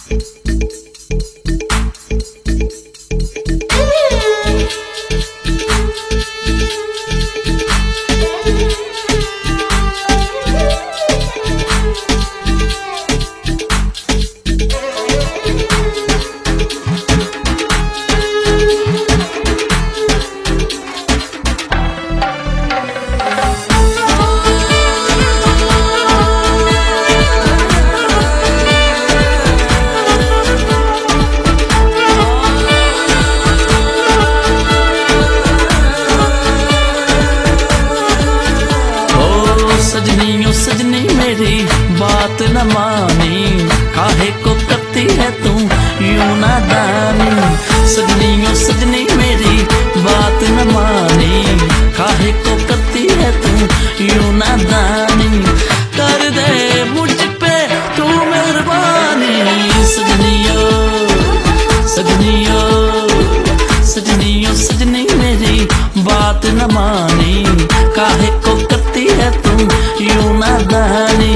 सजनी मेरी बात न मानी, काहे को करती है तू यूं नादानी। सजनी सजनी मेरी बात न मानी, काहे को करती है तू यूं नादानी। कर दे मुझ पे तू मेहरबानी। सजनियो सजनियो सजनियो सजनी मेरी बात न मानी, काहे को करती है तू यूं नादानी।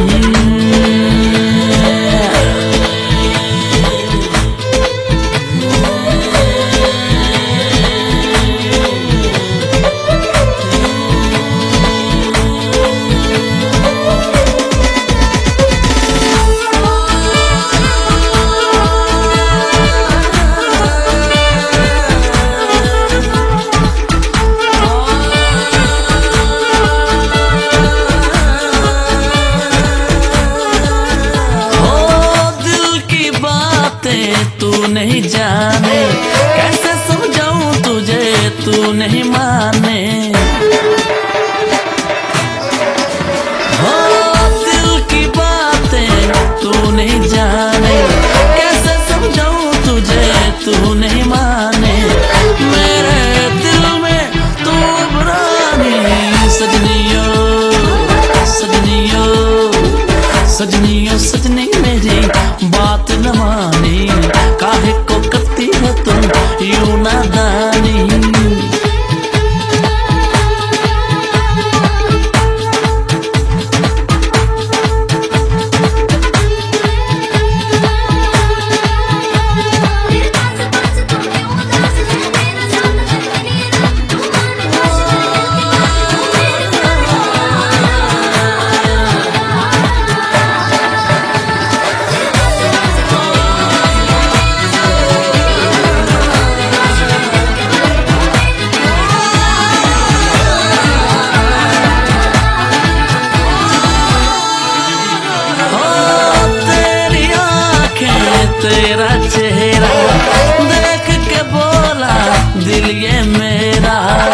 तू नहीं जाने, कैसे समझाऊं तुझे तू नहीं माने। हो दिल की बातें तू नहीं जाने, कैसे समझाऊं तुझे तू नहीं माने। मेरे दिल में तू बुरानी। सजनियो सजनियो सजनियो सजनी मेरी बात न मानी, काहे को करती है तुम यूं नादानी। तेरा चेहरा देख के बोला दिल ये मेरा।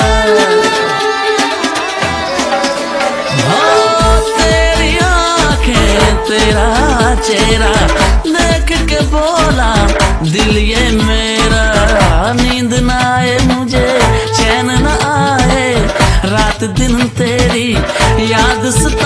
हो तेरी आंखें तेरा चेहरा देख के बोला दिल ये मेरा। नींद ना आए मुझे चैन ना आए, रात दिन तेरी याद